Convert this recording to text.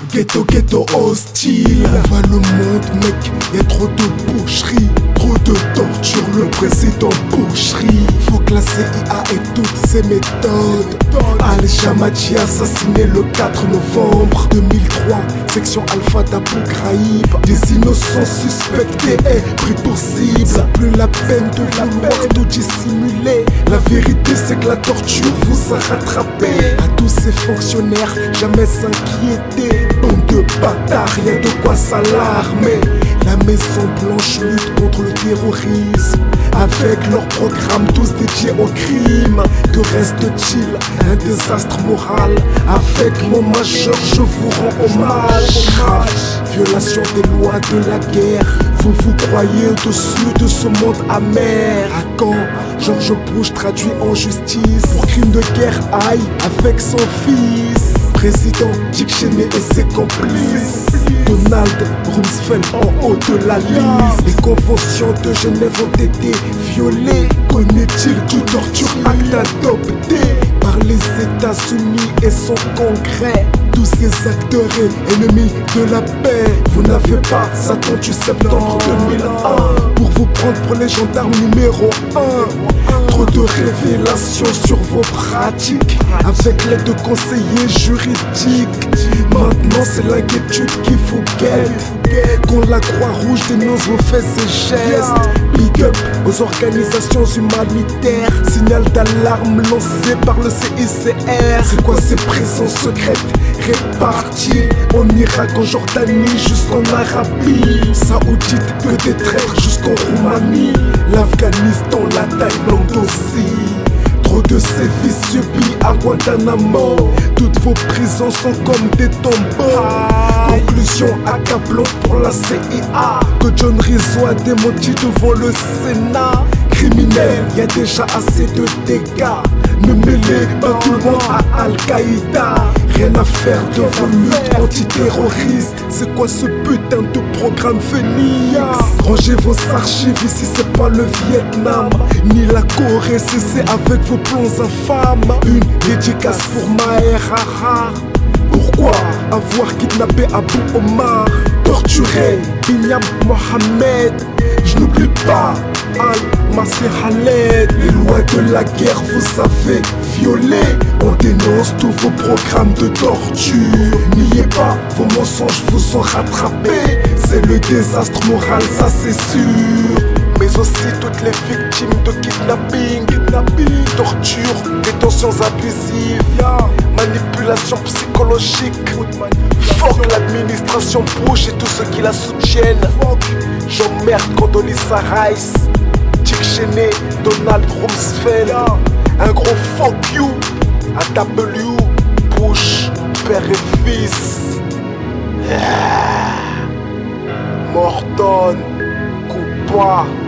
Ghetto hostile. On va le monde mec, y'a trop de boucherie, trop de torture, le président boucherie. Faut que la CIA ait toutes ses méthodes. Al-Jamaji assassiné le 4 novembre 2003, section Alpha d'Abu Ghraib. Des innocents suspectés et pris pour cible. Plus la peine de vouloir tout dissimuler. La vérité c'est que la torture vous a rattrapé. À tous ces fonctionnaires, jamais s'inquiéter. Bande de bâtards, y'a de quoi s'alarmer. La Maison Blanche lutte contre le terrorisme, avec leurs programmes tous dédiés au crime. Que reste-t-il? Un désastre moral. Avec mon majeur je vous rends hommage. Violation des lois de la guerre. Vous vous croyez au-dessus de ce monde amer. À quand George Bush traduit en justice pour crime de guerre, aïe, avec son fils. Président Dick Cheney et ses complices. Donald Rumsfeld en haut de la liste. Les conventions de Genève ont été violées. Connaît-il tout torture acte adopté par les États-Unis et son congrès? Tous ces acteurs et ennemis de la paix. Vous n'avez pas attendu septembre 2001 pour vous prendre pour les gendarmes numéro 1. Trop de révélations sur vos pratiques, avec l'aide de conseillers juridiques. Maintenant c'est l'inquiétude qui vous guette. Quand la Croix-Rouge dénonce vos faits et gestes. Big up aux organisations humanitaires. Signal d'alarme lancé par le CICR. C'est quoi ces prisons secrètes réparties en Irak, en Jordanie, jusqu'en Arabie Saoudite, que des traîtres jusqu'en Roumanie. L'Afghanistan, la Thaïlande aussi. Trop de sévices subis à Guantanamo. Toutes vos prisons sont comme des tombeaux. Conclusion accablante pour la CIA, que John Rizzo a démenti devant le Sénat. Criminel, y a déjà assez de dégâts. Ne mêlez pas tout le monde à Al-Qaïda. Rien à faire de vos luttes antiterroristes. C'est quoi ce putain de programme Phoenix? Rangez vos archives, ici c'est pas le Vietnam ni la Corée, cessez avec vos plans infâmes. Une dédicace pour Maher Harar. Pourquoi avoir kidnappé Abu Omar, torturé Binyam Mohamed? Je n'oublie pas Al-Masih Khaled. Les lois de la guerre vous avez violées. On dénonce tous vos programmes de torture. Niez pas, vos mensonges vous ont rattrapés. C'est le désastre moral, ça c'est sûr. Mais aussi toutes les victimes de kidnapping, torture, détentions abusives, manipulation psychologique. Fuck l'administration Bush et tous ceux qui la soutiennent. J'emmerde Condoleezza Rice, Dick Cheney, Donald Rumsfeld. Un gros fuck you à W, Bush, père et fils. Morton, Coupa.